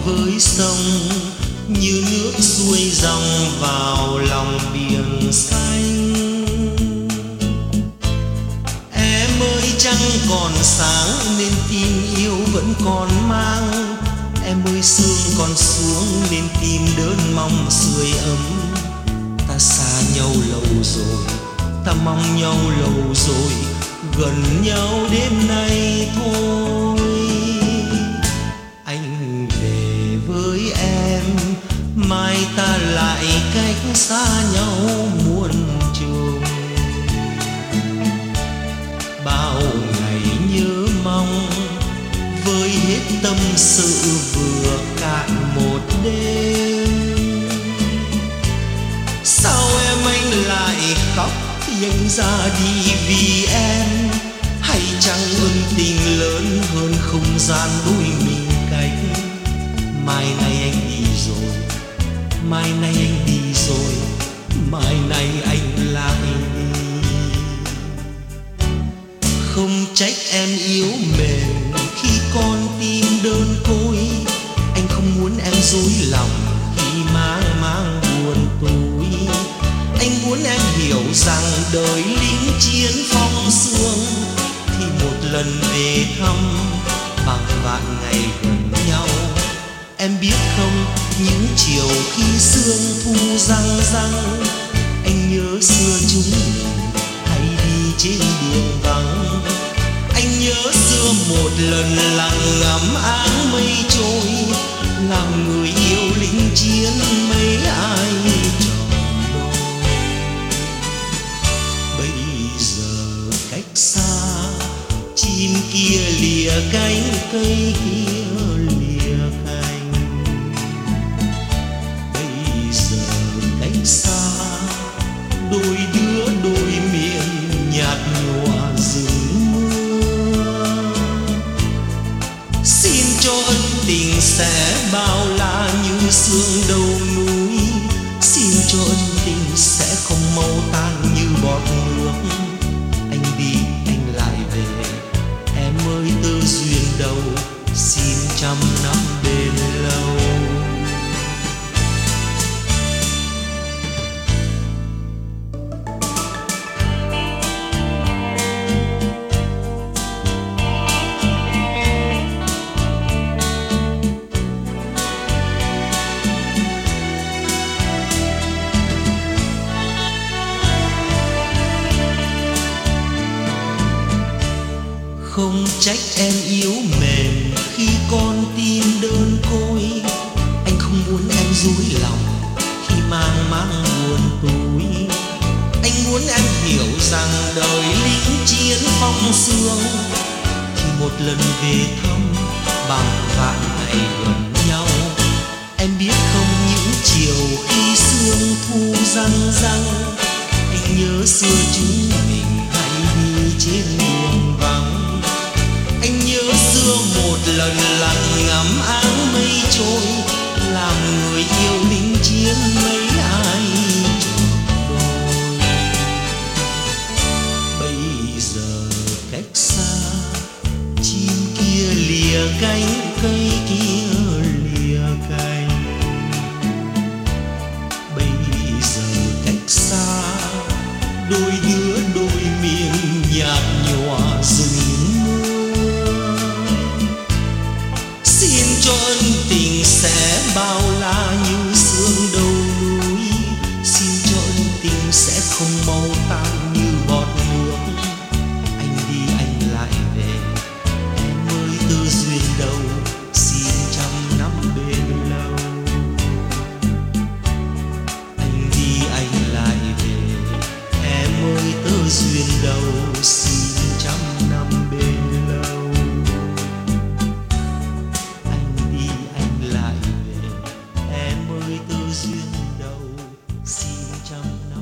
với sông, như nước xuôi dòng vào lòng biển xanh. Em ơi trăng còn sáng nên tim yêu vẫn còn mang. Em ơi sương còn xuống nên tim đơn mong sưởi ấm. Ta xa nhau lâu rồi, ta mong nhau lâu rồi, gần nhau đêm nay thôi. Anh về với em, mai ta lại cách xa nhau muôn trùng. Bao ngày nhớ mong, với hết tâm sự vừa cạn một đêm. Sao em anh lại khóc anh ra đi vì em? Hay chăng ân tình lớn hơn không gian đôi mình cách? Mai nay anh đi rồi, mai nay anh đi rồi, mai nay anh lại đi. Không trách em yếu mềm khi con tim đơn côi. Anh không muốn em dối lòng khi mang buồn tối. Anh muốn em hiểu rằng đời lính chiến phong sương thì một lần về thăm bằng vạn ngày gần nhau. Em biết không, những chiều khi sương thu răng răng, anh nhớ xưa chúng mình hay đi trên đường vắng. Anh nhớ xưa một lần lặng ngắm áng mây trôi, làm người yêu lính chiến mấy ai tròn đôi. Bây giờ cách xa, chim kia lìa cánh, cây kia lìa cành. Bây giờ cách xa, đôi đứa đôi miệng nhạt nhòa rừng mưa. Xin cho ân tình sẽ bao la như sương đầu núi. Xin cho ân tình sẽ không mau tan như bọt nước. Anh đi anh lại về, em ơi tơ duyên đâu, xin trăm năm bền lâu. Không trách em yếu mềm khi con tim đơn côi. Anh không muốn em dối lòng khi mang buồn tối. Anh muốn em hiểu rằng đời lính chiến phong sương thì một lần về thăm bằng vạn ngày gần nhau. Em biết không, những chiều khi sương thu răng răng, anh nhớ xưa chúng mình hay đi trên đường vắng. Anh nhớ xưa một lần lặng ngắm áng mây trôi, làm người yêu lính chiến mấy ai tròn đôi. Bây giờ cách xa, chim kia lìa cánh, cây kia lìa cành. Bây giờ cách xa, đôi đứa đôi miệng nhạt nhòa rừng mưa. Xin cho ân tình sẽ bao la như sương đầu núi. Xin cho ân tình sẽ không mau tan như bọt nước. Anh đi anh lại về, em ơi tơ duyên đâu, xin trăm năm bền lâu. Anh đi anh lại về, em ơi tơ duyên đâu, xin trăm năm bền lâu. Lại về, em ơi tơ duyên đâu, xin trăm năm.